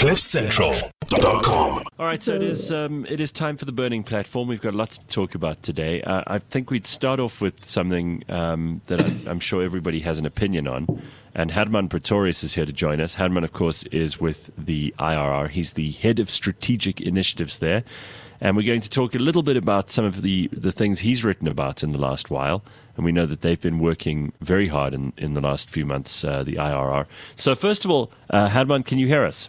CliffCentral.com. All right, so it is time for the burning platform. We've got lots to talk about today. I think we'd start off with something that I'm sure everybody has an opinion on. And Herman Pretorius is here to join us. Herman, of course, is with the IRR. He's the head of strategic initiatives there. And we're going to talk a little bit about some of the things he's written about in the last while. And we know that they've been working very hard in the last few months, the IRR. So first of all, Herman, can you hear us?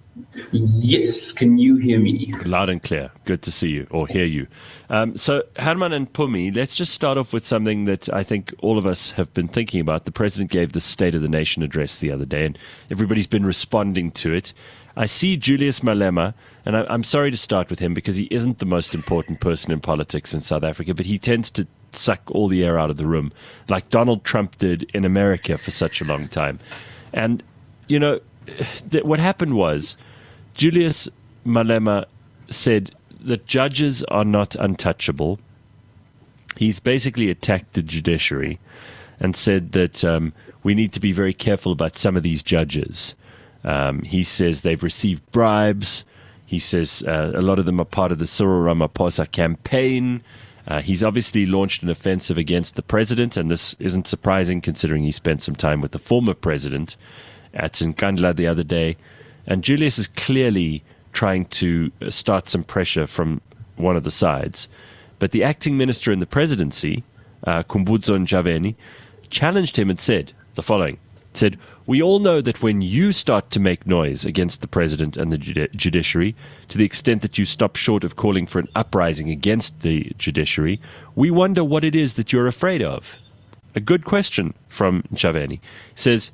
Yes, can you hear me? Loud and clear. Good to see you, or hear you. So Herman and Pumi, let's just start off with something that I think all of us have been thinking about. The President gave the State of the Nation address the other day, and everybody's been responding to it. I see Julius Malema, and I'm sorry to start with him because he isn't the most important person in politics in South Africa, but he tends to suck all the air out of the room, like Donald Trump did in America for such a long time. And, you know, what happened was Julius Malema said that judges are not untouchable. He's basically attacked the judiciary and said that we need to be very careful about some of these judges. He says they've received bribes. He says a lot of them are part of the Cyril Ramaphosa campaign. He's obviously launched an offensive against the president, and this isn't surprising considering he spent some time with the former president at Nkandla the other day. And Julius is clearly trying to start some pressure from one of the sides. But the acting minister in the presidency, Khumbudzo Ntshavheni, challenged him and said the following. Said, "We all know that when you start to make noise against the president and the judiciary, to the extent that you stop short of calling for an uprising against the judiciary, we wonder what it is that you're afraid of." A good question from Ntshavheni. He says,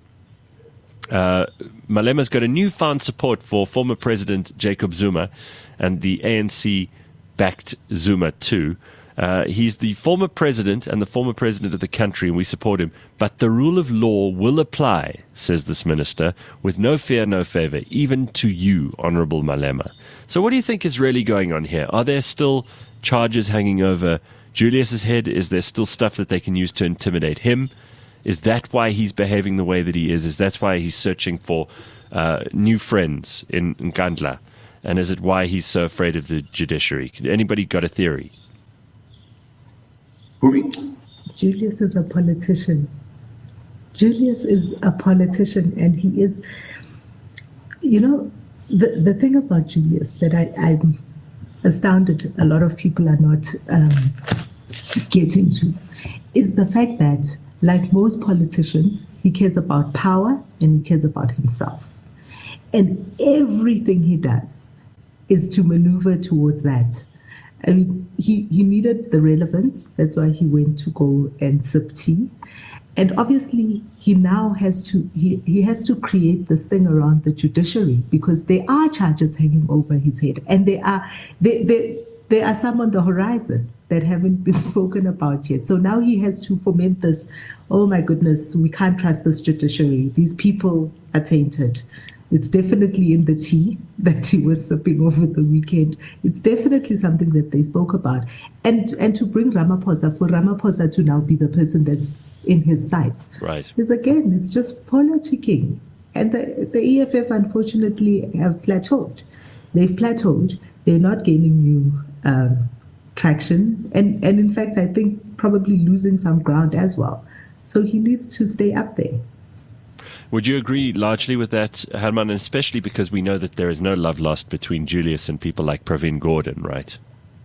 Malema's got a newfound support for former President Jacob Zuma and the ANC-backed Zuma too. He's the former president and the former president of the country, and we support him. But the rule of law will apply, says this minister, with no fear, no favor, even to you, Honorable Malema. So what do you think is really going on here? Are there still charges hanging over Julius's head? Is there still stuff that they can use to intimidate him? Is that why he's behaving the way that he is? Is that why he's searching for new friends in Nkandla? And is it why he's so afraid of the judiciary? Anybody got a theory? Julius is a politician. Julius is a politician, and he is, you know, the thing about Julius that I'm astounded a lot of people are not getting to is the fact that, like most politicians, he cares about power and he cares about himself. And everything he does is to maneuver towards that. I mean, he needed the relevance. That's why he went to go and sip tea. And obviously, he now has to he has to create this thing around the judiciary because there are charges hanging over his head, and there are some on the horizon that haven't been spoken about yet. So now he has to foment this, oh my goodness, we can't trust this judiciary. These people are tainted. It's definitely in the tea that he was sipping over the weekend. It's definitely something that they spoke about. And to bring Ramaphosa, for Ramaphosa to now be the person that's in his sights. Right. Is again, it's just politicking. And the EFF, unfortunately, have plateaued. They've plateaued. They're not gaining new traction. And in fact, I think probably losing some ground as well. So he needs to stay up there. Would you agree largely with that, Herman, and especially because we know that there is no love lost between Julius and people like Pravin Gordhan, right?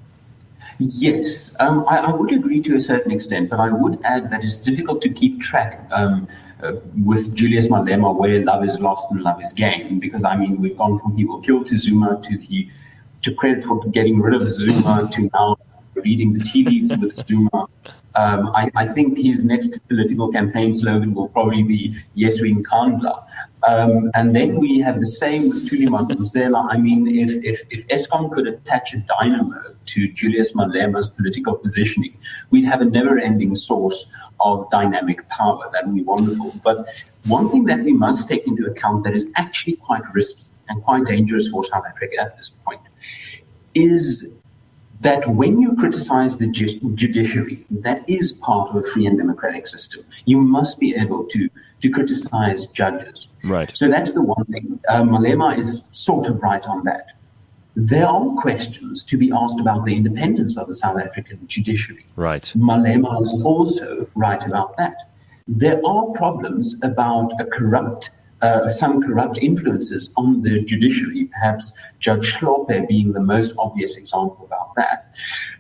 Yes, I would agree to a certain extent, but I would add that it's difficult to keep track with Julius Malema where love is lost and love is gained, because, I mean, we've gone from he will kill to Zuma to credit for getting rid of Zuma to now reading the tea leaves with Zuma. I think his next political campaign slogan will probably be, yes, we Nkandla. And then we have the same with Thuli Madonsela. I mean, if Eskom could attach a dynamo to Julius Malema's political positioning, we'd have a never-ending source of dynamic power. That would be wonderful. But one thing that we must take into account that is actually quite risky and quite dangerous for South Africa at this point is that when you criticize the judiciary, that is part of a free and democratic system. You must be able to to criticize judges. Right. So that's the one thing. Malema is sort of right on that. There are questions to be asked about the independence of the South African judiciary. Right. Malema is also right about that. There are problems about some corrupt influences on the judiciary, perhaps Judge Hlophe being the most obvious example about that.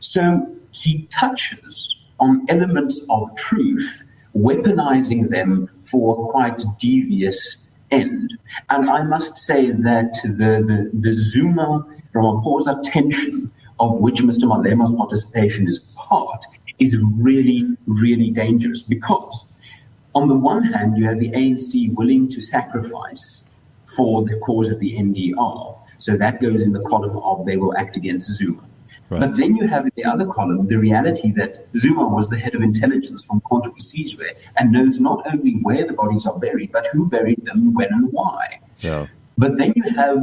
So he touches on elements of truth, weaponizing them for a quite devious end. And I must say that the Zuma-Ramaphosa tension, of which Mr. Malema's participation is part, is really, really dangerous because on the one hand, you have the ANC willing to sacrifice for the cause of the NDR. So that goes in the column of they will act against Zuma. Right. But then you have in the other column the reality that Zuma was the head of intelligence from Contra Sizwe and knows not only where the bodies are buried, but who buried them, when and why. Yeah. But then you have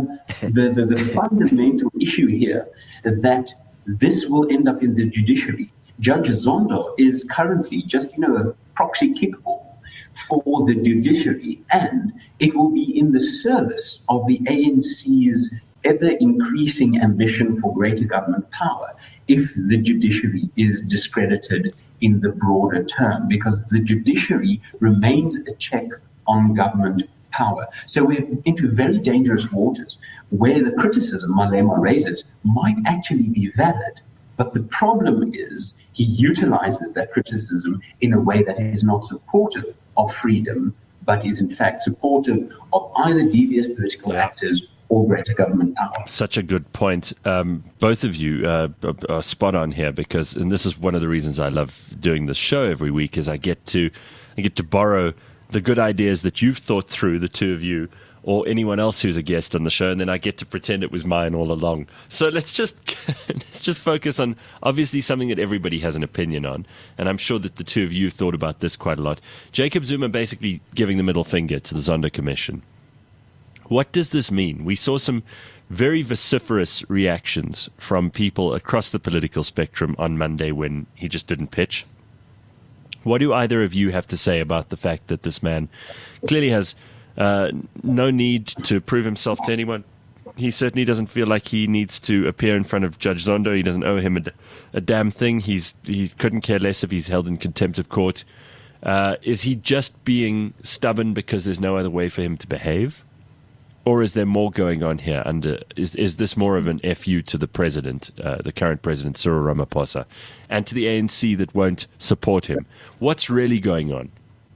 the fundamental issue here that this will end up in the judiciary. Judge Zondo is currently just, a proxy kickball for the judiciary, and it will be in the service of the ANC's ever-increasing ambition for greater government power if the judiciary is discredited in the broader term, because the judiciary remains a check on government power. So we're into very dangerous waters where the criticism Malema raises might actually be valid, but the problem is he utilizes that criticism in a way that is not supportive of freedom, but is in fact supportive of either devious political actors or greater government power. Such a good point. Both of you are spot on here because, and this is one of the reasons I love doing this show every week, is I get to borrow the good ideas that you've thought through, the two of you, or anyone else who's a guest on the show, and then I get to pretend it was mine all along. So let's just focus on obviously something that everybody has an opinion on, and I'm sure that the two of you thought about this quite a lot. Jacob Zuma basically giving the middle finger to the Zondo Commission. What does this mean? We saw some very vociferous reactions from people across the political spectrum on Monday when he just didn't pitch. What do either of you have to say about the fact that this man clearly has no need to prove himself to anyone? He certainly doesn't feel like he needs to appear in front of Judge Zondo. He doesn't owe him a damn thing. He couldn't care less if he's held in contempt of court. Is he just being stubborn because there's no other way for him to behave? Or is there more going on here? Is this more of an FU to the president, the current president, Cyril Ramaphosa, and to the ANC that won't support him? What's really going on?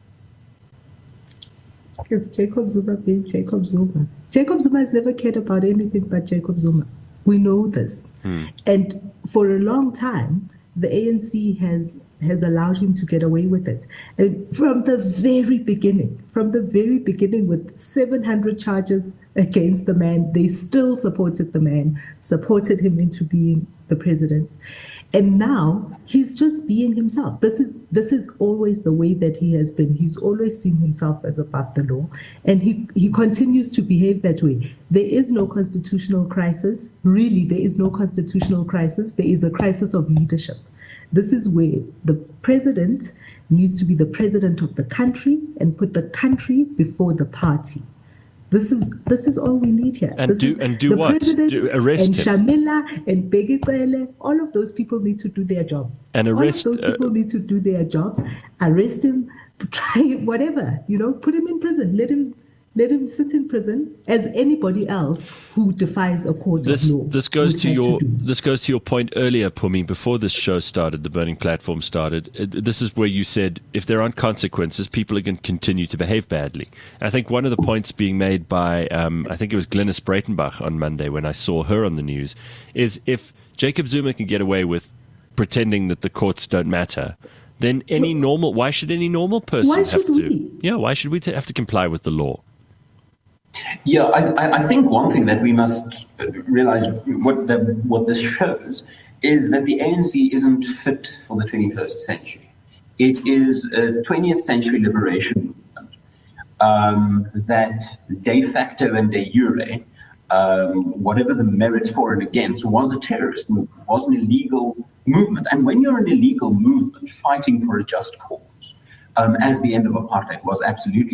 It's Jacob Zuma being Jacob Zuma. Jacob Zuma has never cared about anything but Jacob Zuma. We know this. And for a long time, the ANC has allowed him to get away with it. And from the very beginning, with 700 charges against the man, they still supported the man, supported him into being the president. And now he's just being himself. This is always the way that he has been. He's always seen himself as above the law, and he continues to behave that way. There is no constitutional crisis. Really, there is no constitutional crisis. There is a crisis of leadership. This is where the president needs to be the president of the country and put the country before the party. This is all we need here. And do what? Arrest and him. Shamila and Begitsele, all of those people need to do their jobs. And arrest all of those people need to do their jobs. Arrest him, try whatever, put him in prison. Let him sit in prison as anybody else who defies a court of law. This goes to your point earlier, Pumi, before this show started, the Burning Platform started. This is where you said if there aren't consequences, people are going to continue to behave badly. I think one of the points being made by, I think it was Glynis Breitenbach on Monday when I saw her on the news, is if Jacob Zuma can get away with pretending that the courts don't matter, then why should any normal person have to? Yeah, why should we have to comply with the law? Yeah, I think one thing that we must realize what this shows is that the ANC isn't fit for the 21st century. It is a 20th century liberation movement that de facto and de jure, whatever the merits for and against, was a terrorist movement, was an illegal movement. And when you're an illegal movement fighting for a just cause, as the end of apartheid was absolutely,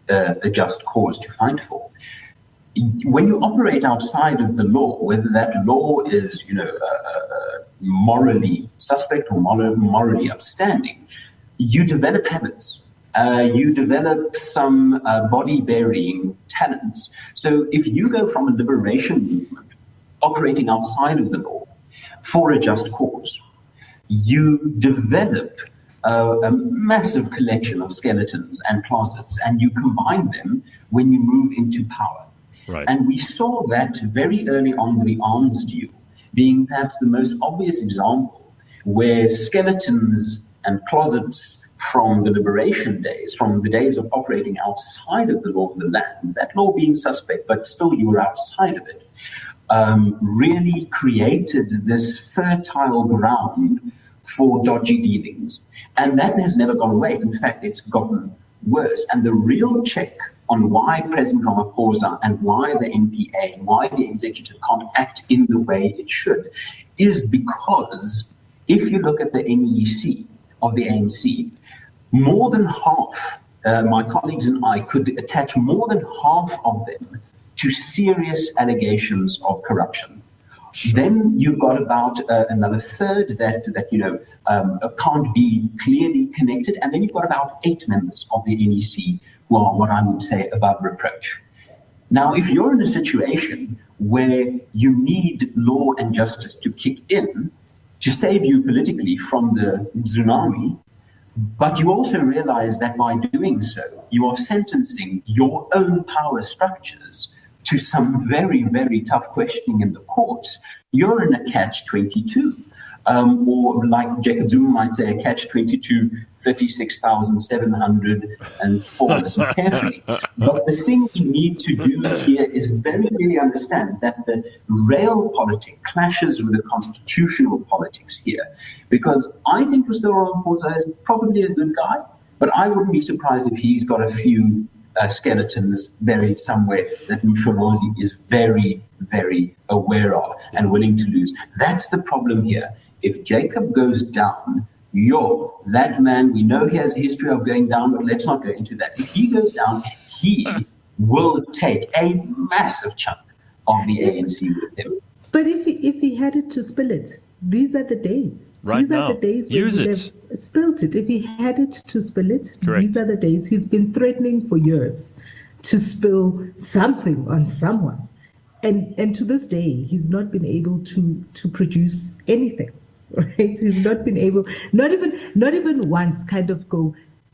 a just cause to fight for. When you operate outside of the law, whether that law is, morally suspect or morally upstanding, you develop habits. You develop some body-burying talents. So if you go from a liberation movement operating outside of the law for a just cause, you develop a massive collection of skeletons and closets, and you combine them when you move into power. Right. And we saw that very early on with the arms deal being perhaps the most obvious example, where skeletons and closets from the liberation days, from the days of operating outside of the law of the land, that law being suspect, but still you were outside of it, really created this fertile ground for dodgy dealings. And that has never gone away. In fact, it's gotten worse. And the real check on why President Ramaphosa and why the NPA, why the executive can't act in the way it should, is because if you look at the NEC of the ANC, more than half, my colleagues and I could attach more than half of them to serious allegations of corruption. Then you've got about another third that can't be clearly connected, and then you've got about 8 members of the NEC who are what I would say above reproach. Now, if you're in a situation where you need law and justice to kick in to save you politically from the tsunami, but you also realize that by doing so, you are sentencing your own power structures to some very, very tough questioning in the courts, you're in a catch-22. Or like Jacob Zuma might say, a catch-22, 36,704, listen carefully. But the thing we need to do here is very clearly understand that the real politics clashes with the constitutional politics here. Because I think Cyril Ramaphosa is probably a good guy, but I wouldn't be surprised if he's got a few skeletons buried somewhere that Msholozi is very, very aware of and willing to lose. That's the problem here. If Jacob goes down, that man, we know he has a history of going down, but let's not go into that. If he goes down, he will take a massive chunk of the ANC with him. But if he had it to spill it, these are the days. Right these now. are the days when Use he would it. have spilled it. If he had it to spill it, Correct. These are the days. He's been threatening for years to spill something on someone. And to this day, he's not been able to produce anything. Right? He's not been able, not even once kind of go,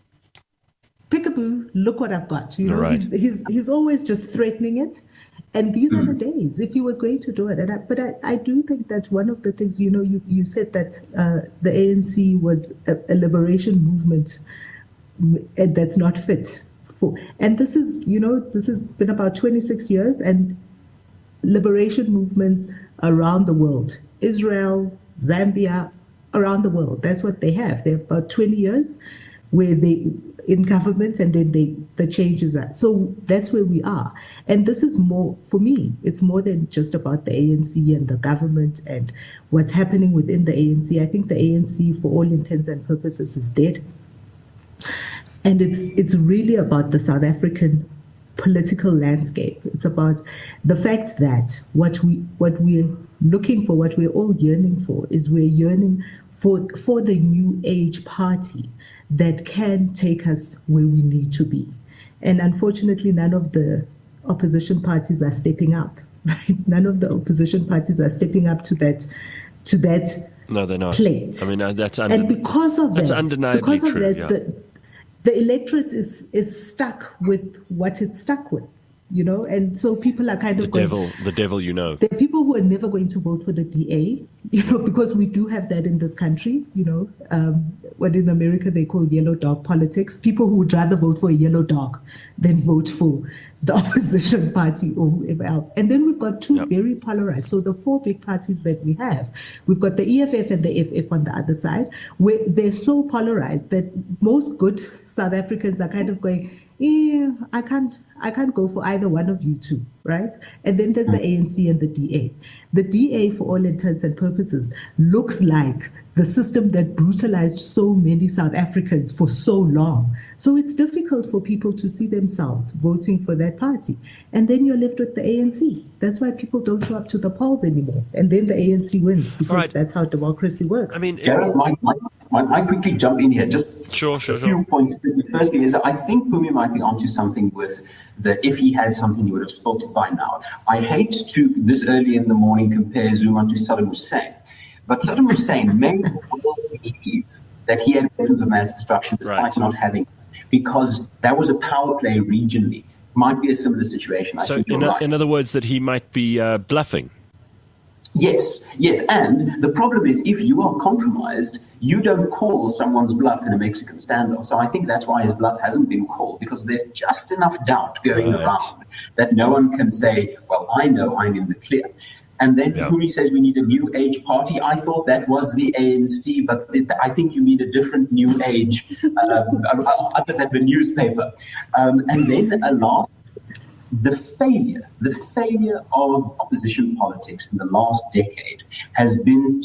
peekaboo, look what I've got. You know, Right. he's always just threatening it. And these are the days, if he was going to do it. But I do think that one of the things, you said that the ANC was a liberation movement that's not fit for. And this has been about 26 years, and liberation movements around the world, Israel, Zambia, around the world, that's what they have. They have about 20 years where they in government, and then the changes are. So that's where we are. And this is more, for me, it's more than just about the ANC and the government and what's happening within the ANC. I think the ANC, for all intents and purposes, is dead. And it's really about the South African political landscape. It's about the fact that what we're looking for, what we're all yearning for, is we're yearning for the new age party that can take us where we need to be. And unfortunately, none of the opposition parties are stepping up, right? None of the opposition parties are stepping up to that No, they're not. plate. I mean, And because of that's that, undeniably because of true, that, the electorate is stuck with what it's stuck with, and so people are kind of the devil, There are people who are never going to vote for the DA, because we do have that in this country, what in America they call yellow dog politics. People who would rather vote for a yellow dog than vote for the opposition party or whoever else. And then we've got two very polarized. So the four big parties that we have, we've got the EFF and the FF on the other side, where they're so polarized that most good South Africans are kind of going, I can't I can't go for either one of you two, right? And then there's the ANC and the DA. The DA, for all intents and purposes, looks like the system that brutalized so many South Africans for so long. So it's difficult for people to see themselves voting for that party. And then you're left with the ANC. That's why people don't show up to the polls anymore. And then the ANC wins, because that's how democracy works. I mean, Gareth, might I quickly jump in here? Just Sure. a few points. Firstly, is that I think Phumi might be onto something with if he had something, he would have spelt it by now. I hate to, this early in the morning, compare Zuma to Saddam Hussein. But Saddam Hussein made the world believe that he had weapons of mass destruction despite not having it, because that was a power play regionally. Might be a similar situation. I think you're right. In other words, that he might be bluffing. Yes. And the problem is, if you are compromised, you don't call someone's bluff in a Mexican standoff. So I think that's why his bluff hasn't been called, because there's just enough doubt going around that no one can say, well, I know I'm in the clear. And then Phumi says we need a new age party. I thought that was the ANC, but I think you need a different new age other than the newspaper. And then last, the failure of opposition politics in the last decade has been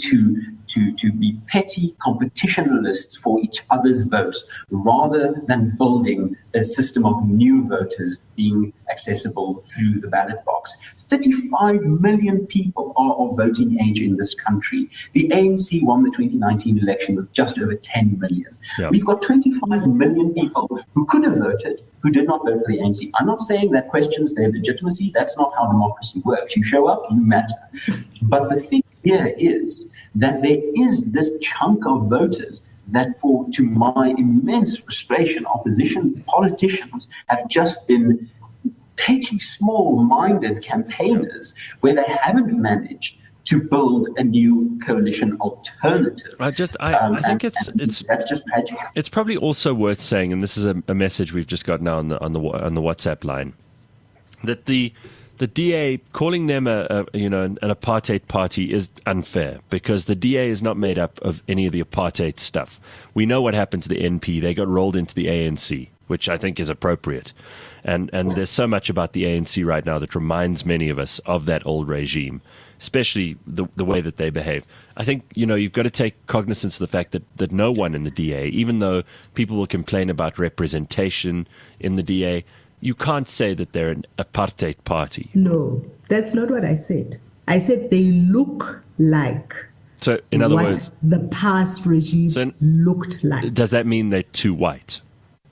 to be petty competitionalists for each other's votes, rather than building a system of new voters being accessible through the ballot box. 35 million people are of voting age in this country. The ANC won the 2019 election with just over 10 million. Yeah. We've got 25 million people who could have voted, who did not vote for the ANC. I'm not saying that questions their legitimacy. That's not how democracy works. You show up, you matter. But the thing here is that there is this chunk of voters that, to my immense frustration, opposition politicians have just been petty, small-minded campaigners where they haven't managed to build a new coalition alternative. I think it's that's just tragic. It's probably also worth saying, and this is a message we've just got now on the WhatsApp line, that the DA calling them an apartheid party is unfair, because the DA is not made up of any of the apartheid stuff. We know what happened to the NP. They got rolled into the ANC, which I think is appropriate. And there's so much about the ANC right now that reminds many of us of that old regime, especially the way that they behave. I think, you've got to take cognizance of the fact that no one in the DA, even though people will complain about representation in the DA, you can't say that they're an apartheid party. No, that's not what I said. I said they look like. So, in other words, the past regime looked like. Does that mean they're too white?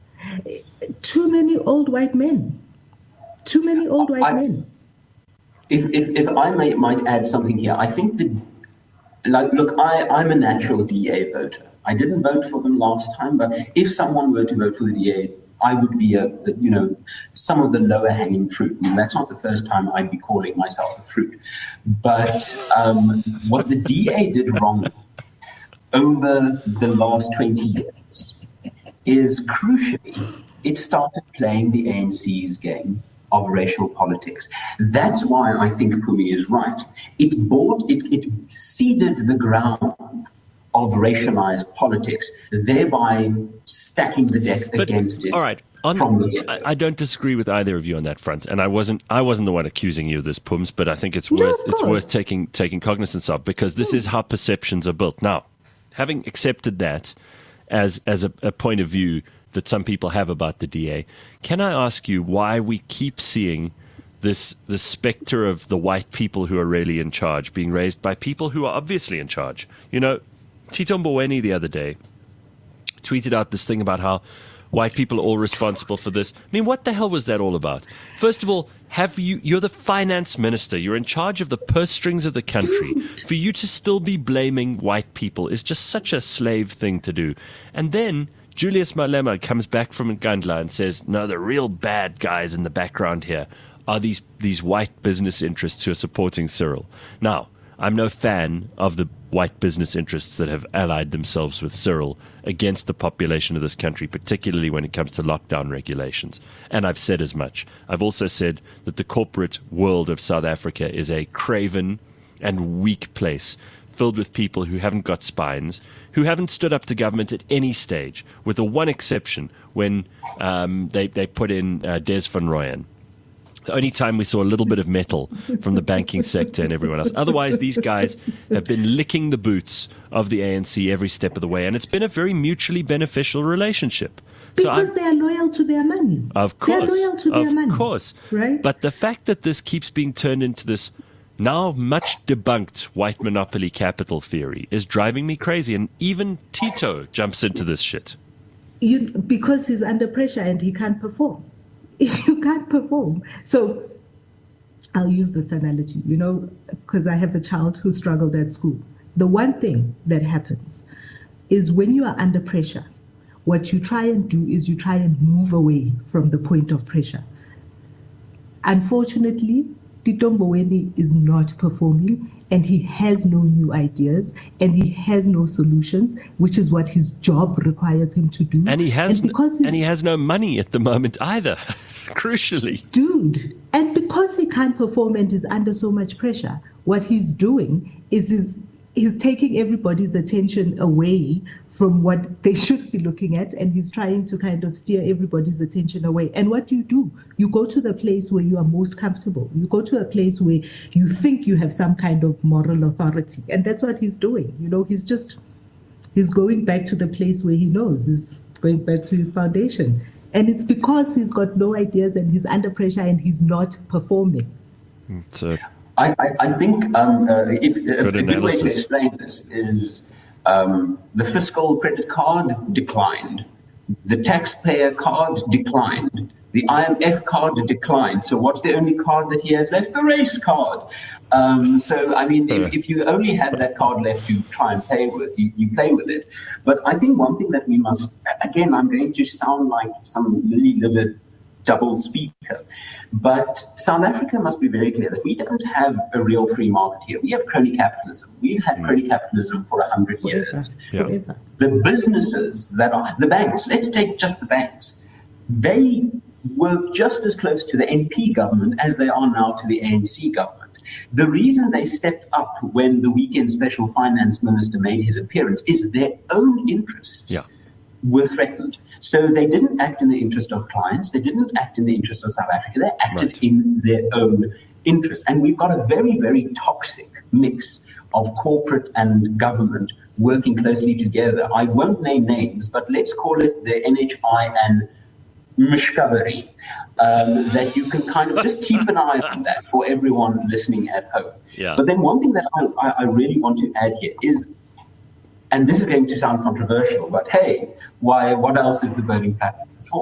Too many old white men. Too many old white men. If I might add something here, I think that, I'm a natural DA voter. I didn't vote for them last time, but if someone were to vote for the DA, I would be some of the lower hanging fruit. And that's not the first time I'd be calling myself a fruit. But what the DA did wrong over the last 20 years is, crucially, it started playing the ANC's game of racial politics. That's why I think Phumi is right. It seeded the ground of racialized politics, thereby stacking the deck against it. All right. I don't disagree with either of you on that front, and I wasn't the one accusing you of this, Pums, but I think it's worth taking cognizance of, because this is how perceptions are built. Now, having accepted that as a point of view that some people have about the DA, can I ask you why we keep seeing the specter of the white people who are really in charge being raised by people who are obviously in charge? Tito Mboweni the other day tweeted out this thing about how white people are all responsible for this. I mean, what the hell was that all about? First of all, you're the finance minister. You're in charge of the purse strings of the country. For you to still be blaming white people is just such a slave thing to do. And then Julius Malema comes back from Nkandla and says, no, the real bad guys in the background here are these white business interests who are supporting Cyril. Now, I'm no fan of the white business interests that have allied themselves with Cyril against the population of this country, particularly when it comes to lockdown regulations. And I've said as much. I've also said that the corporate world of South Africa is a craven and weak place filled with people who haven't got spines, who haven't stood up to government at any stage, with the one exception when they put in Des van Rooyen. The only time we saw a little bit of metal from the banking sector and everyone else. Otherwise, these guys have been licking the boots of the ANC every step of the way, and it's been a very mutually beneficial relationship. Because they are loyal to their money. Of course. They are loyal to their money. Of course. Right? But the fact that this keeps being turned into this now much debunked white monopoly capital theory is driving me crazy. And even Tito jumps into this shit. Because he's under pressure and he can't perform. If you can't perform. So I'll use this analogy, because I have a child who struggled at school. The one thing that happens is when you are under pressure, what you try and do is you try and move away from the point of pressure. Unfortunately, Tito Mboweni is not performing, and he has no new ideas, and he has no solutions, which is what his job requires him to do. And he has no money at the moment either, crucially. Dude, and because he can't perform and is under so much pressure, what he's doing is he's taking everybody's attention away from what they should be looking at, and he's trying to kind of steer everybody's attention away. And what do? You go to the place where you are most comfortable. You go to a place where you think you have some kind of moral authority. And that's what he's doing. He's going back to the place where he knows. He's going back to his foundation. And it's because he's got no ideas and he's under pressure and he's not performing. So I think if a good way to explain this is the fiscal credit card declined, the taxpayer card declined, the IMF card declined. So what's the only card that he has left? The race card. If you only have that card left to try and play with, you play with it. But I think one thing that we must, again, I'm going to sound like some lily-livered double speaker. But South Africa must be very clear that we don't have a real free market here. We have crony capitalism. We've had crony capitalism for 100 years. Yeah. The businesses that are, the banks, let's take just the banks, they work just as close to the NP government as they are now to the ANC government. The reason they stepped up when the weekend special finance minister made his appearance is their own interests. Yeah. Were threatened. So they didn't act in the interest of clients. They didn't act in the interest of South Africa. They acted in their own interest. And we've got a very, very toxic mix of corporate and government working closely together. I won't name names, but let's call it the NHI and Mishkaveri, that you can kind of just keep an eye on that for everyone listening at home. Yeah. But then one thing that I really want to add here is, and this is going to sound controversial, but hey, what else is the Burning Platform for?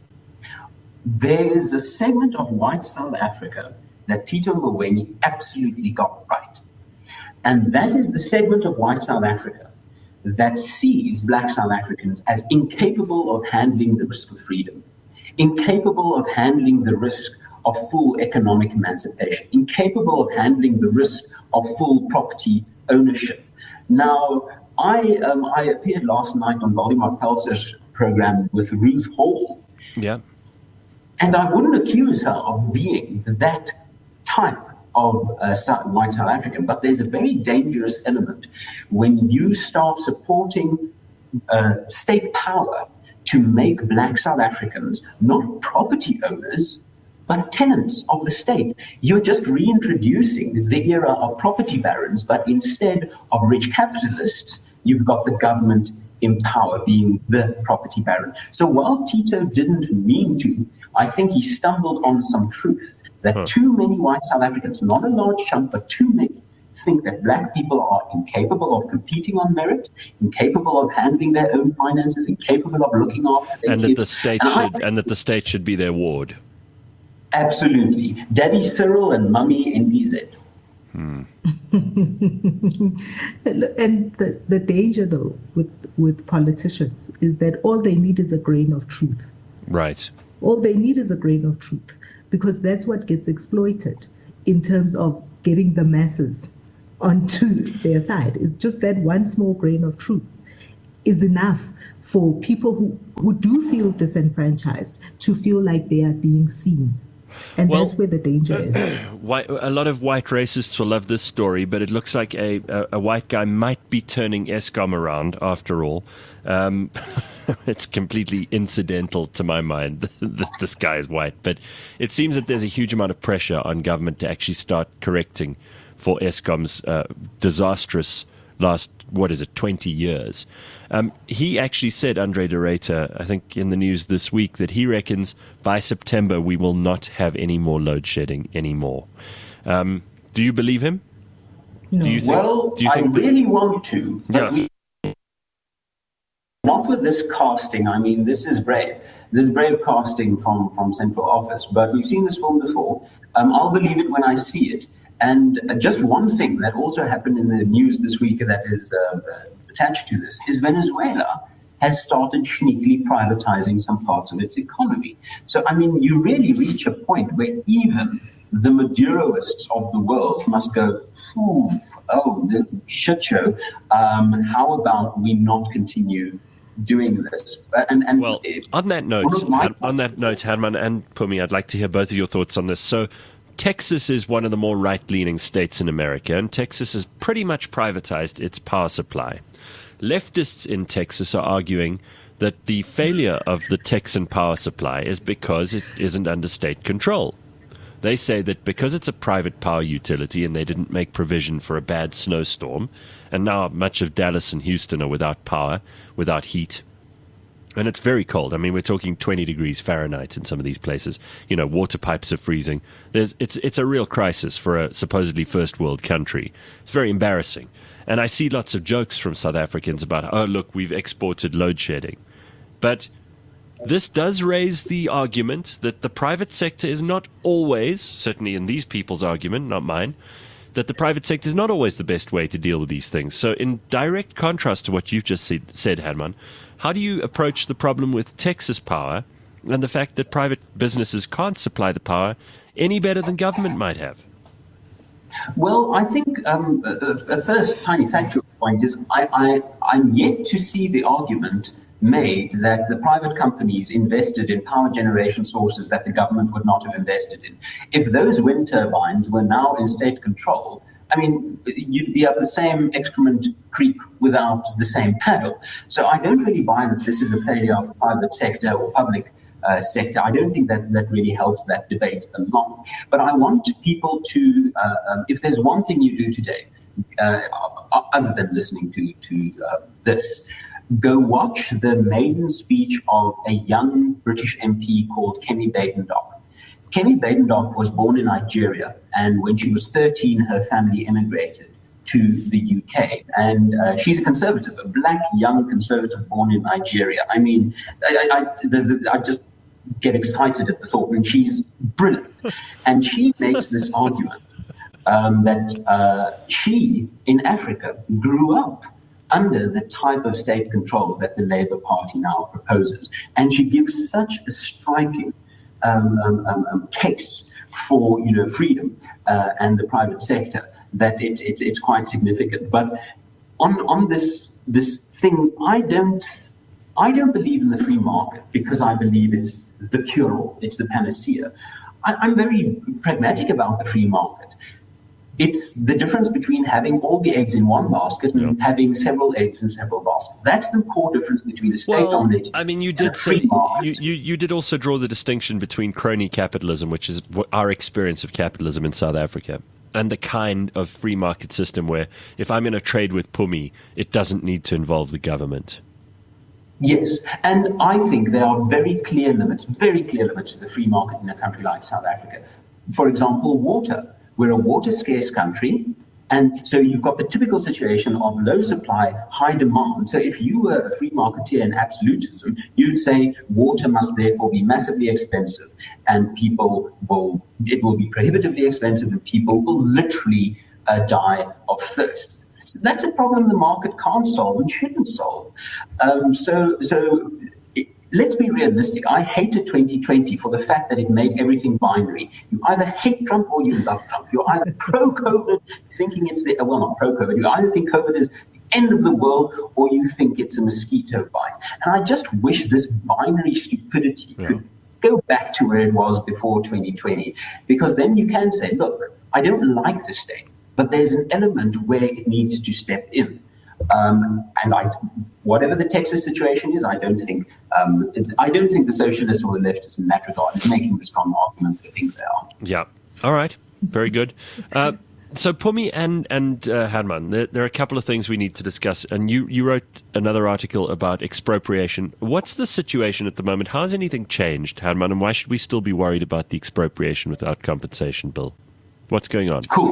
There is a segment of white South Africa that Tito Mboweni absolutely got right. And that is the segment of white South Africa that sees black South Africans as incapable of handling the risk of freedom, incapable of handling the risk of full economic emancipation, incapable of handling the risk of full property ownership. Now, I appeared last night on Valdemar Pelser's program with Ruth Hall. Yeah. And I wouldn't accuse her of being that type of white South African, but there's a very dangerous element when you start supporting state power to make black South Africans not property owners, but tenants of the state. You're just reintroducing the era of property barons, but instead of rich capitalists, you've got the government in power being the property baron. So while Tito didn't mean to, I think he stumbled on some truth that too many white South Africans, not a large chunk, but too many, think that black people are incapable of competing on merit, incapable of handling their own finances, incapable of looking after their kids. That the state should be their ward. Absolutely. Daddy Cyril and Mummy NPZ. And the danger, though, with politicians is that all they need is a grain of truth. Right. All they need is a grain of truth, because that's what gets exploited in terms of getting the masses onto their side. It's just that one small grain of truth is enough for people who do feel disenfranchised to feel like they are being seen And that's where the danger is. A lot of white racists will love this story, but it looks like a white guy might be turning Eskom around after all. It's completely incidental to my mind that this guy is white, but it seems that there's a huge amount of pressure on government to actually start correcting for Eskom's disastrous last, 20 years. He actually said, Andre de Ruyter, I think in the news this week, that he reckons by September we will not have any more load shedding anymore. Do you believe him? No. Do you think, I really want to, but not with this casting. I mean, this is brave. This is brave casting from central office, but we've seen this film before. I'll believe it when I see it. And just one thing that also happened in the news this week that is attached to this is Venezuela has started sneakily privatizing some parts of its economy. So, I mean, you really reach a point where even the Maduroists of the world must go, this shit show. How about we not continue doing this? And well, on that note, Herman and Pumi, I'd like to hear both of your thoughts on this. So, Texas is one of the more right-leaning states in America, and Texas has pretty much privatized its power supply. Leftists in Texas are arguing that the failure of the Texan power supply is because it isn't under state control. They say that because it's a private power utility and they didn't make provision for a bad snowstorm, and now much of Dallas and Houston are without power, without heat, and it's very cold. I mean, we're talking 20 degrees Fahrenheit in some of these places. You know, water pipes are freezing. It's a real crisis for a supposedly first world country. It's very embarrassing. And I see lots of jokes from South Africans about, oh, look, we've exported load shedding. But this does raise the argument that the private sector is not always, certainly in these people's argument, not mine, that the private sector is not always the best way to deal with these things. So in direct contrast to what you've just said, Herman, how do you approach the problem with Texas power and the fact that private businesses can't supply the power any better than government might have? Well, I think a first tiny factual point is I'm yet to see the argument made that the private companies invested in power generation sources that the government would not have invested in. If those wind turbines were now in state control, I mean, you'd be up the same excrement creek without the same paddle. So I don't really buy that this is a failure of private sector or public sector. I don't think that really helps that debate along. But I want people to, if there's one thing you do today, other than listening to this, go watch the maiden speech of a young British MP called Kemi Badenoch. Kemi Badenoch was born in Nigeria, and when she was 13, her family immigrated to the UK. And she's a conservative, a black young conservative born in Nigeria. I mean, I just get excited at the thought, and she's brilliant. And she makes this argument that she, in Africa, grew up under the type of state control that the Labour Party now proposes. And she gives such a striking case for freedom and the private sector that it's quite significant. But on this thing, I don't believe in the free market because I believe it's the cure-all, it's the panacea. I'm very pragmatic about the free market. It's the difference between having all the eggs in one basket and having several eggs in several baskets. That's the core difference between a state-dominated and a free market. You did also draw the distinction between crony capitalism, which is our experience of capitalism in South Africa, and the kind of free market system where if I'm in a trade with Pumi, it doesn't need to involve the government. Yes, and I think there are very clear limits to the free market in a country like South Africa. For example, water. We're a water-scarce country, and so you've got the typical situation of low supply, high demand. So if you were a free marketeer in absolutism, you'd say water must therefore be massively expensive, and it will be prohibitively expensive, and people will literally die of thirst. So that's a problem the market can't solve and shouldn't solve. Let's be realistic. I hated 2020 for the fact that it made everything binary. You either hate Trump or you love Trump. You're either pro-COVID, thinking it's not pro-COVID. You either think COVID is the end of the world or you think it's a mosquito bite. And I just wish this binary stupidity Go back to where it was before 2020, because then you can say, look, I don't like the state, but there's an element where it needs to step in. Whatever the Texas situation is, I don't think the socialists or the leftists in that regard is making the strong argument they think they are. Yeah. All right. Very good. So Phumi and Herman, there are a couple of things we need to discuss. And you wrote another article about expropriation. What's the situation at the moment? How has anything changed, Herman? And why should we still be worried about the expropriation without compensation bill? What's going on? Cool.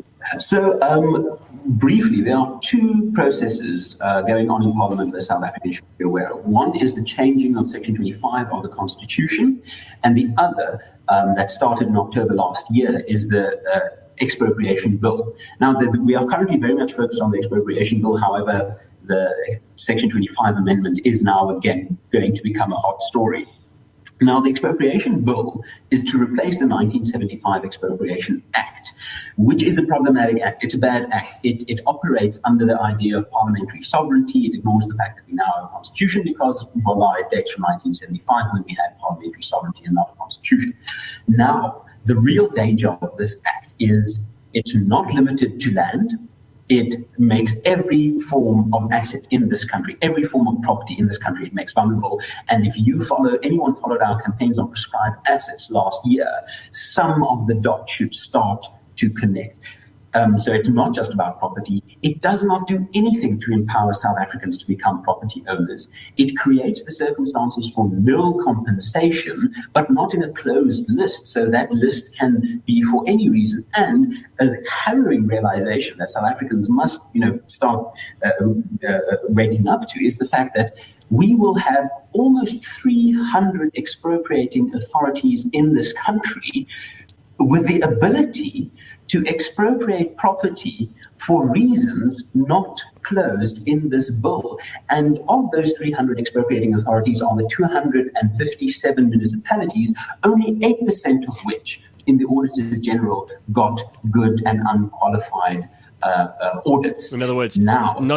So briefly, there are two processes going on in Parliament that South Africans should be aware of. One is the changing of Section 25 of the Constitution, and the other that started in October last year is the expropriation bill. Now, we are currently very much focused on the expropriation bill. However, the Section 25 amendment is now again going to become a hot story. Now, the expropriation bill is to replace the 1975 Expropriation Act, which is a problematic act. It's a bad act. It operates under the idea of parliamentary sovereignty. It ignores the fact that we now have a constitution because, voila, it dates from 1975 when we had parliamentary sovereignty and not a constitution. Now, the real danger of this act is it's not limited to land. It makes every form of asset in this country, every form of property in this country, it makes vulnerable. And if anyone followed our campaigns on prescribed assets last year, some of the dots should start to connect. So it's not just about property. It does not do anything to empower South Africans to become property owners. It creates the circumstances for nil compensation, but not in a closed list. So that list can be for any reason. And a harrowing realization that South Africans must, start waking up to is the fact that we will have almost 300 expropriating authorities in this country with the ability to expropriate property for reasons not closed in this bill. And of those 300 expropriating authorities are the 257 municipalities, only 8% of which, in the Auditors General, got good and unqualified audits. In other words, now, not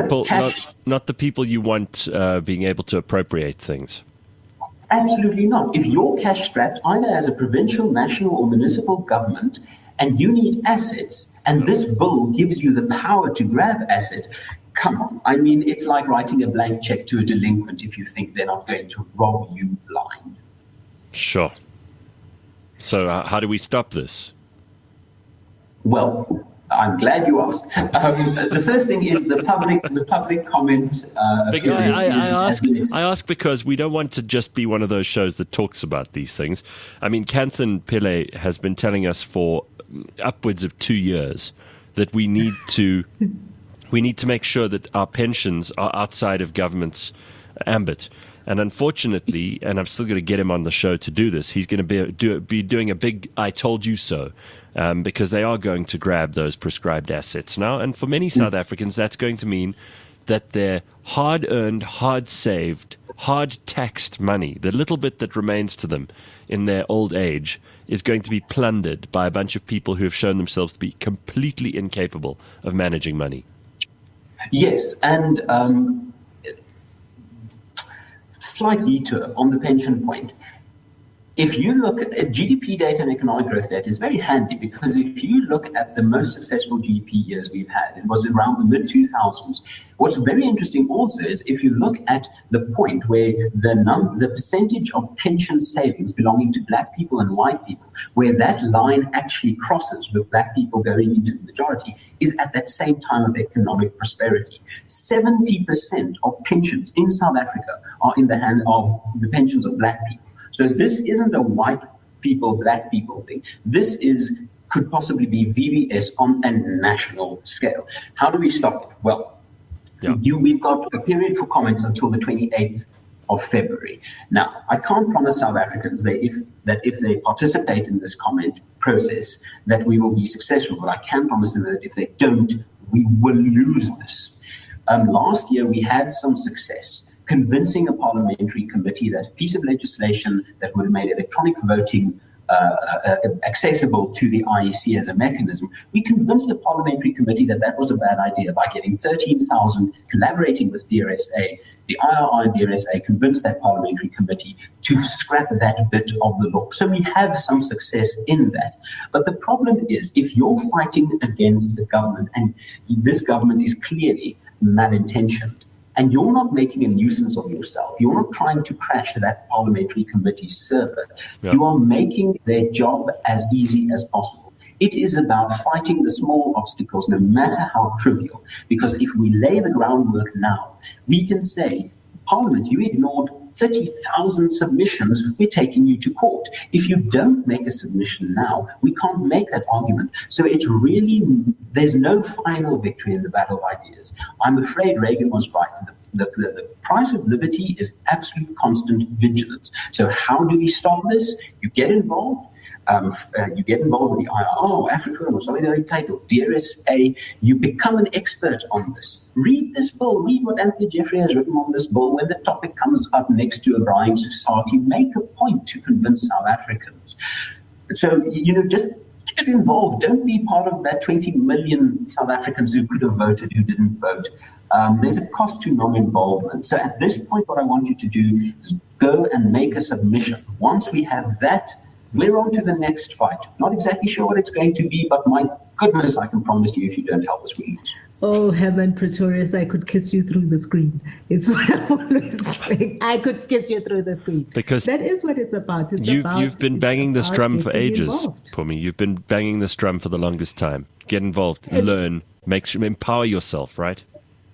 the people you want being able to appropriate things. Absolutely not. If you're cash strapped, either as a provincial, national, or municipal government, and you need assets, and this bill gives you the power to grab assets, come on. I mean, it's like writing a blank check to a delinquent if you think they're not going to rob you blind. Sure. So how do we stop this? Well, I'm glad you asked. The first thing is the public comment. I ask because we don't want to just be one of those shows that talks about these things. I mean, Kanthan Pillay has been telling us for upwards of 2 years that we need to make sure that our pensions are outside of government's ambit. And unfortunately, and I'm still going to get him on the show to do this, he's going to be doing a big "I told you so." Because they are going to grab those prescribed assets now. And for many South Africans, that's going to mean that their hard-earned, hard-saved, hard-taxed money, the little bit that remains to them in their old age, is going to be plundered by a bunch of people who have shown themselves to be completely incapable of managing money. Yes, and slight detour on the pension point. If you look at GDP data and economic growth data, is very handy because if you look at the most successful GDP years we've had, it was around the mid-2000s. What's very interesting also is if you look at the point where the percentage of pension savings belonging to black people and white people, where that line actually crosses with black people going into the majority, is at that same time of economic prosperity. 70% of pensions in South Africa are in the hand of the pensions of black people. So this isn't a white people, black people thing. This could possibly be VBS on a national scale. How do we stop it? Well, we've got a period for comments until the 28th of February. Now, I can't promise South Africans that if they participate in this comment process, that we will be successful. But I can promise them that if they don't, we will lose this. Last year, we had some success convincing a parliamentary committee that a piece of legislation that would have made electronic voting accessible to the IEC as a mechanism, we convinced the parliamentary committee that that was a bad idea by getting 13,000 collaborating with DRSA. The IRR and DRSA convinced that parliamentary committee to scrap that bit of the law. So we have some success in that. But the problem is, if you're fighting against the government, and this government is clearly malintentioned, and you're not making a nuisance of yourself, you're not trying to crash that parliamentary committee's server, you are making their job as easy as possible. It is about fighting the small obstacles, no matter how trivial. Because if we lay the groundwork now, we can say, Parliament, you ignored 30,000 submissions, we're taking you to court. If you don't make a submission now, we can't make that argument. So it's really, there's no final victory in the battle of ideas. I'm afraid Reagan was right. The price of liberty is absolute constant vigilance. So how do we stop this? You get involved. You get involved with the IRO, Africa, or Solidarity, or DRSA, you become an expert on this. Read this bill, read what Anthony Jeffrey has written on this bill. When the topic comes up next to a Brian Society, make a point to convince South Africans. So, just get involved. Don't be part of that 20 million South Africans who could have voted, who didn't vote. There's a cost to non-involvement. So at this point, what I want you to do is go and make a submission. Once we have that, we're on to the next fight. Not exactly sure what it's going to be, but my goodness, I can promise you, if you don't help us, we lose. Oh, Herman Pretorius, I could kiss you through the screen. It's what I'm always saying. I could kiss you through the screen. Because that is what it's about. You've been banging this drum for ages, Pumi. You've been banging this drum for the longest time. Get involved, learn, empower yourself, right?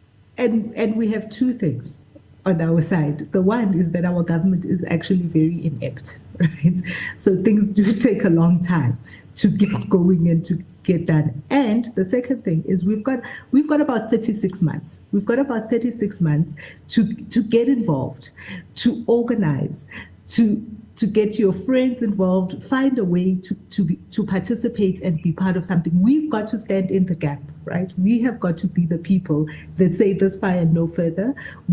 And we have two things on our side. The one is that our government is actually very inept, right? So things do take a long time to get going and to get done. And the second thing is we've got about 36 months. We've got about 36 months to get involved, to organize, to get your friends involved, find a way to participate and be part of something. We've got to stand in the gap, right? We have got to be the people that say this far and no further.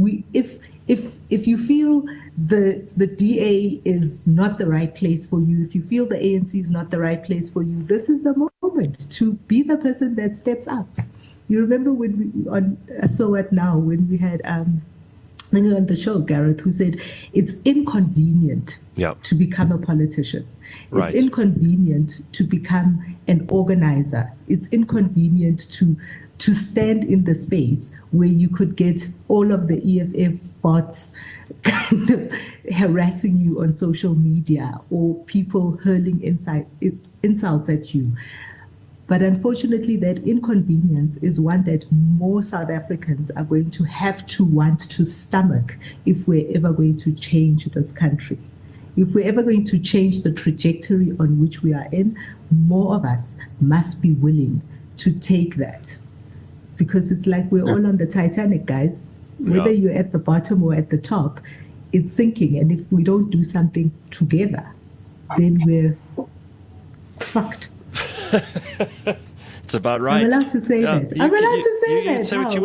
If you feel the DA is not the right place for you, if you feel the ANC is not the right place for you, this is the moment to be the person that steps up. You remember when we on So What Now, when we had on the show, Gareth, who said it's inconvenient to become a politician. Right. It's inconvenient to become an organizer. It's inconvenient to stand in the space where you could get all of the EFF bots kind of harassing you on social media or people hurling insults at you. But unfortunately, that inconvenience is one that more South Africans are going to have to want to stomach if we're ever going to change this country. If we're ever going to change the trajectory on which we are in, more of us must be willing to take that. Because it's like we're all on the Titanic, guys. Whether you're at the bottom or at the top, it's sinking. And if we don't do something together, then we're fucked. It's about right. I'm allowed to say that. I'm allowed to say that. You can say what you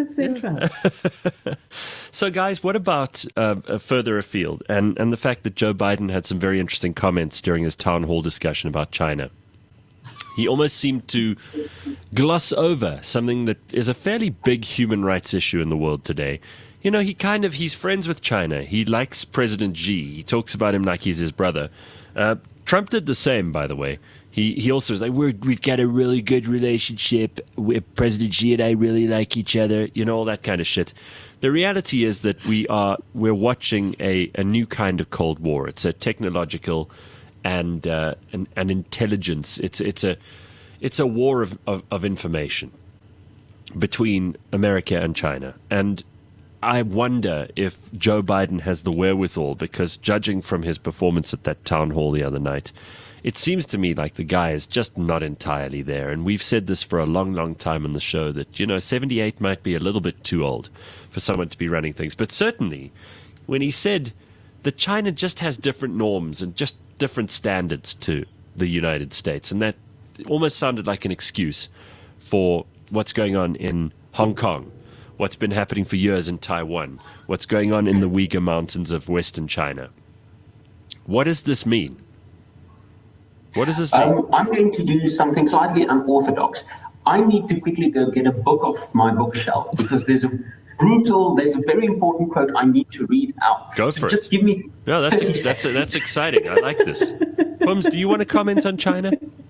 want. So, guys, what about further afield? And the fact that Joe Biden had some very interesting comments during his town hall discussion about China. He almost seemed to gloss over something that is a fairly big human rights issue in the world today. You know, he's friends with China. He likes President Xi. He talks about him like he's his brother. Trump did the same, by the way. He also is like, we've got a really good relationship. President Xi and I really like each other. You know, all that kind of shit. The reality is that we're watching a new kind of Cold War. It's a technological and intelligence. It's a war of information between America and China. And I wonder if Joe Biden has the wherewithal, because judging from his performance at that town hall the other night, it seems to me like the guy is just not entirely there. And we've said this for a long, long time on the show that, 78 might be a little bit too old for someone to be running things. But certainly when he said that China just has different norms and just different standards to the United States, and that almost sounded like an excuse for what's going on in Hong Kong, what's been happening for years in Taiwan, what's going on in the Uyghur Mountains of Western China. What does this mean? What does this mean? I'm going to do something slightly unorthodox. I need to quickly go get a book off my bookshelf because there's a very important quote I need to read out. Go for it. Just give me. No, that's exciting. I like this. Pums, do you want to comment on China?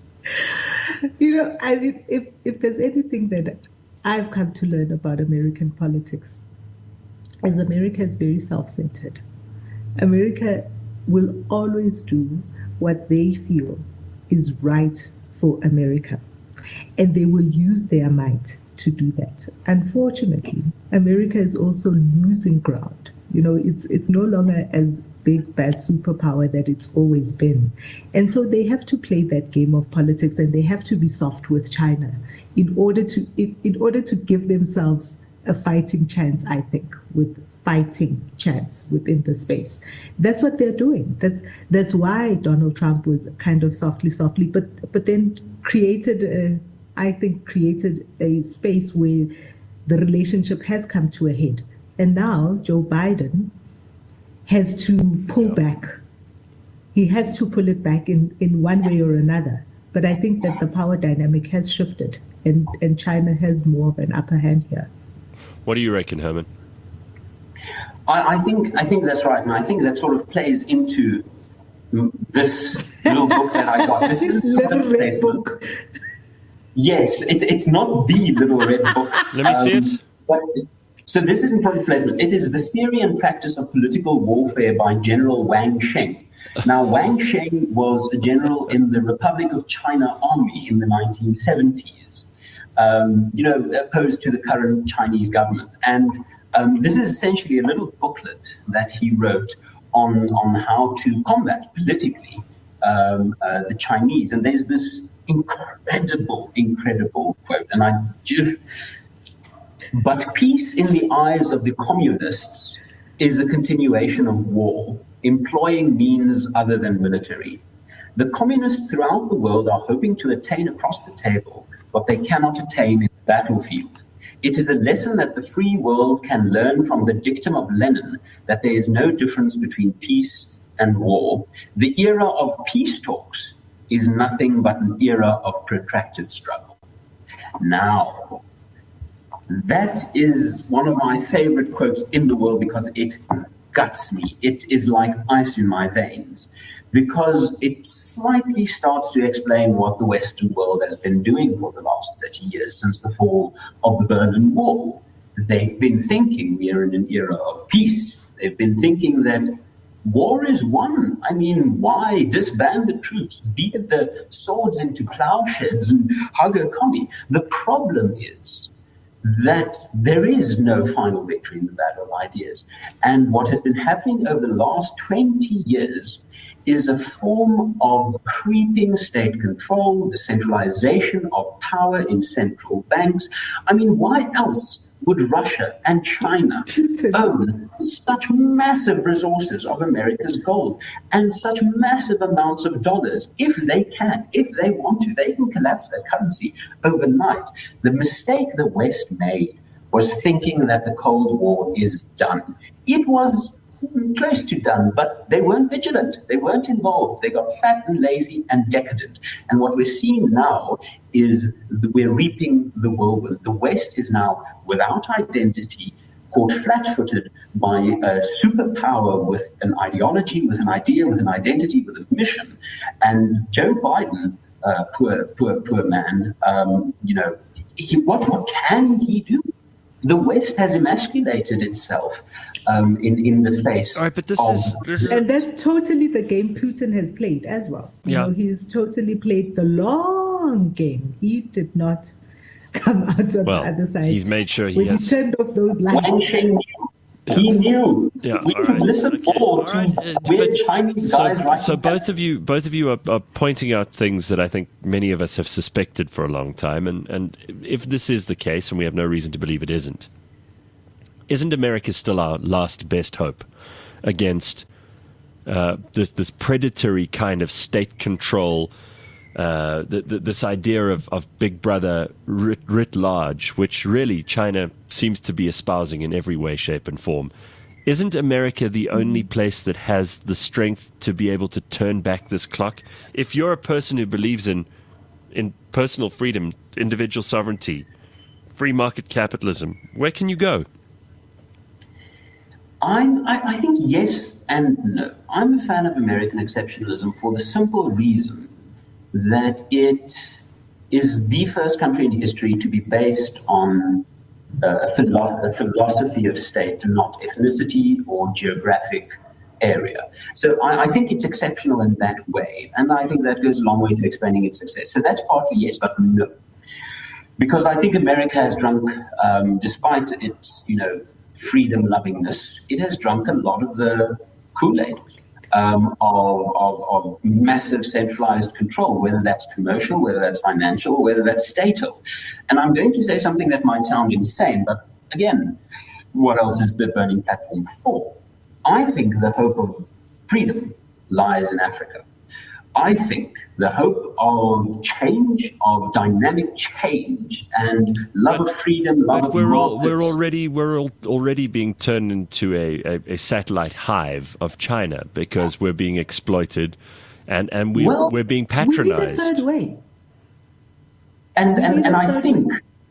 I mean, if there's anything that I've come to learn about American politics, is America is very self-centered. America will always do what they feel is right for America, and they will use their might to do that. Unfortunately, America is also losing ground. It's no longer as big bad superpower that it's always been, and so they have to play that game of politics, and they have to be soft with China in order to give themselves a fighting chance. I think within the space. That's what they're doing. That's why Donald Trump was kind of softly, but then created a space where the relationship has come to a head. And now Joe Biden has to pull back. He has to pull it back in one way or another. But I think that the power dynamic has shifted, and China has more of an upper hand here. What do you reckon, Herman? I think that's right, and I think that sort of plays into this little book that I got. This little red book. Yes, it's not the little red book. Let me see it. So this is in product placement. It is The Theory and Practice of Political Warfare by General Wang Sheng. Now, Wang Sheng was a general in the Republic of China Army in the 1970s, opposed to the current Chinese government. And this is essentially a little booklet that he wrote on how to combat politically the Chinese. And there's this incredible quote. But peace in the eyes of the communists is a continuation of war, employing means other than military. The communists throughout the world are hoping to attain across the table what they cannot attain in the battlefield. It is a lesson that the free world can learn from the dictum of Lenin that there is no difference between peace and war. The era of peace talks is nothing but an era of protracted struggle. Now, that is one of my favorite quotes in the world because it guts me. It is like ice in my veins because it slightly starts to explain what the Western world has been doing for the last 30 years since the fall of the Berlin Wall. They've been thinking we are in an era of peace. They've been thinking that war is won. I mean, why disband the troops, beat the swords into plowshares and hug a commie? The problem is that there is no final victory in the battle of ideas. And what has been happening over the last 20 years is a form of creeping state control, the centralization of power in central banks. I mean, why else would Russia and China own such massive resources of America's gold and such massive amounts of dollars? If they want to, they can collapse their currency overnight. The mistake the West made was thinking that the Cold War is done. It was close to done, but they weren't vigilant. They weren't involved. They got fat and lazy and decadent. And what we're seeing now is we're reaping the whirlwind. The West is now without identity, caught flat-footed by a superpower with an ideology, with an idea, with an identity, with a mission. And Joe Biden, poor man, what can he do? The West has emasculated itself in the face. All right, but and that's totally the game Putin has played as well. He's totally played the long game. He did not come out on the other side. He's made sure he turned off those lights. Wang Sheng knew. He knew. We could listen more to weird Chinese guys. So both of you are pointing out things that I think many of us have suspected for a long time. And if this is the case, and we have no reason to believe it isn't America still our last best hope against this predatory kind of state control? This idea of Big Brother writ large, which really China seems to be espousing in every way, shape, and form. isn't America the only place that has the strength to be able to turn back this clock? If you're a person who believes in personal freedom, individual sovereignty, free market capitalism, where can you go? I think yes and no. I'm a fan of American exceptionalism for the simple reason that it is the first country in history to be based on a philosophy of state, not ethnicity or geographic area. So I think it's exceptional in that way, and I think that goes a long way to explaining its success. So that's partly yes, but no. Because I think America has drunk, despite its, freedom-lovingness, it has drunk a lot of the Kool-Aid of massive centralized control, whether that's commercial, whether that's financial, whether that's statal. And I'm going to say something that might sound insane, but again, what else is the Burning Platform for? I think the hope of freedom lies in Africa. I think the hope of change, of dynamic change, and love of freedom, love of markets. We're already being turned into a satellite hive of China because we're being exploited, and we're being patronized. We need a third way. And I think.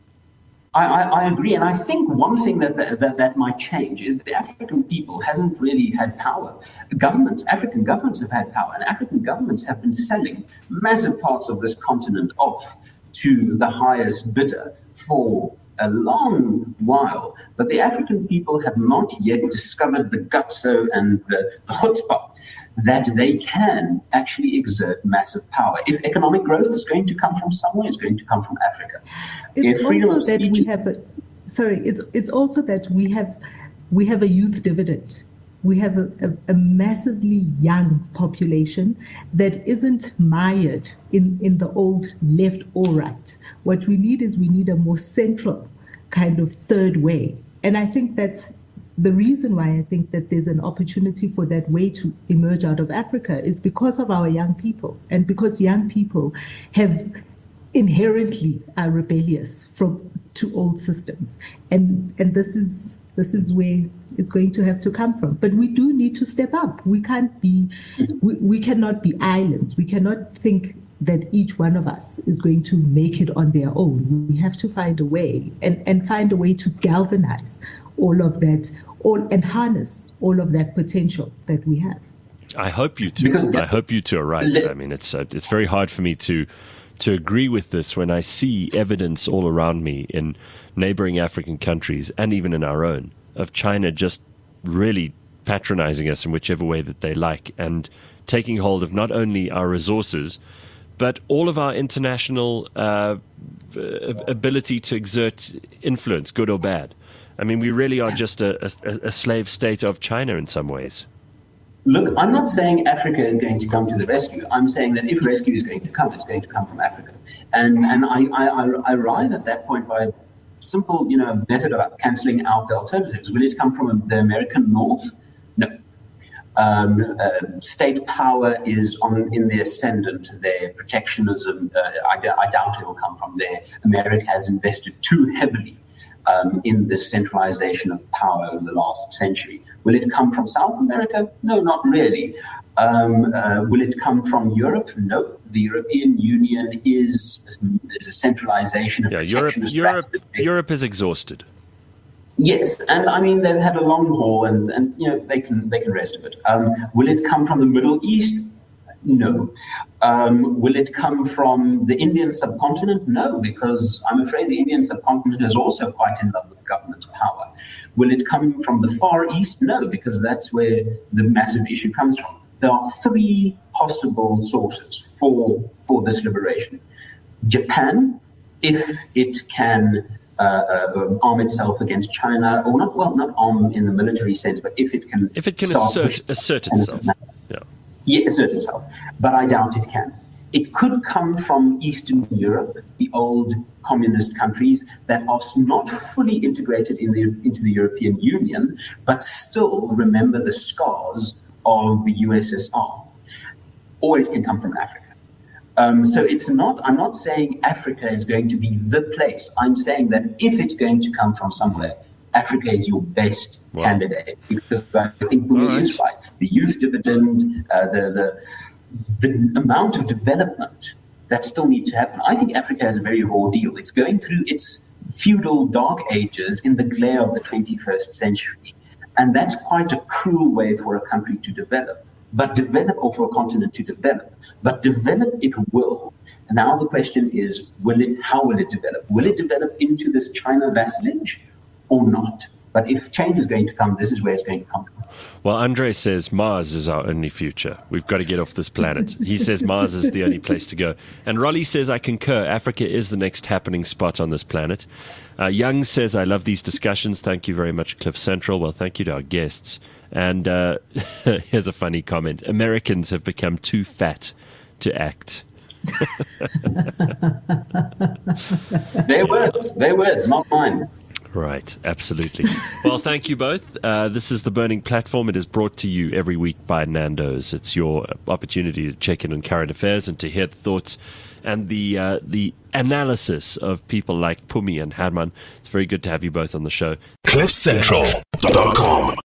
I agree, and I think one thing that might change is that the African people hasn't really had power. African governments have had power, and African governments have been selling massive parts of this continent off to the highest bidder for a long while. But the African people have not yet discovered the gutso and the chutzpah that they can actually exert massive power. If economic growth is going to come from somewhere, it's going to come from Africa. It's also that we have it's also that we have a youth dividend. We have a massively young population that isn't mired in the old left or right. What we need is a more central kind of third way. And I think that's the reason why I think that there's an opportunity for that way to emerge out of Africa is because of our young people, and because young people have inherently are rebellious to old systems, and this is where it's going to have to come from. But we do need to step up. We cannot be islands. We cannot think that each one of us is going to make it on their own. We have to find a way and find a way to galvanize all of that, and harness all of that potential that we have. I hope you two. I hope you two are right. I mean, it's very hard for me to agree with this when I see evidence all around me in neighboring African countries and even in our own of China just really patronizing us in whichever way that they like and taking hold of not only our resources but all of our international ability to exert influence, good or bad. I mean, we really are just a slave state of China in some ways. Look, I'm not saying Africa is going to come to the rescue. I'm saying that if rescue is going to come, it's going to come from Africa. And I arrive at that point by a simple, method of cancelling out the alternatives. Will it come from the American North? No. State power is in the ascendant there. Protectionism, I doubt it will come from there. America has invested too heavily in the centralization of power over the last century. Will it come from South America? No, not really. Will it come from Europe? No. The European Union is a centralization of protectionist practice. Europe is exhausted. Yes, and I mean they've had a long haul, and they can rest a bit. Will it come from the Middle East? No. Will it come from the Indian subcontinent? No, because I'm afraid the Indian subcontinent is also quite in love with government power. Will it come from the Far East? No, because that's where the massive issue comes from. There are three possible sources for this liberation. Japan, if it can arm itself against China, or not arm in the military sense, but if it can assert itself. Yeah, assert itself. But I doubt it can. It could come from Eastern Europe, the old communist countries that are not fully integrated into the European Union, but still remember the scars of the USSR. Or it can come from Africa. So I'm not saying Africa is going to be the place. I'm saying that if it's going to come from somewhere, Africa is your best candidate, because I think Pumi is right. The youth dividend, the amount of development that still needs to happen. I think Africa has a very raw deal. It's going through its feudal dark ages in the glare of the 21st century. And that's quite a cruel way for a country to develop, or for a continent to develop. But develop it will. And now the question is, how will it develop? Will it develop into this China vassalage or not? But if change is going to come, this is where it's going to come from. Well, Andre says Mars is our only future. We've got to get off this planet. He says Mars is the only place to go. And Rolly says, I concur. Africa is the next happening spot on this planet. Young says, I love these discussions. Thank you very much, Cliff Central. Well, thank you to our guests. And here's a funny comment. Americans have become too fat to act. Their words, not mine. Right, absolutely. Well, thank you both. This is The Burning Platform. It is brought to you every week by Nando's. It's your opportunity to check in on current affairs and to hear the thoughts and the analysis of people like Pumi and Herman. It's very good to have you both on the show. CliffCentral.com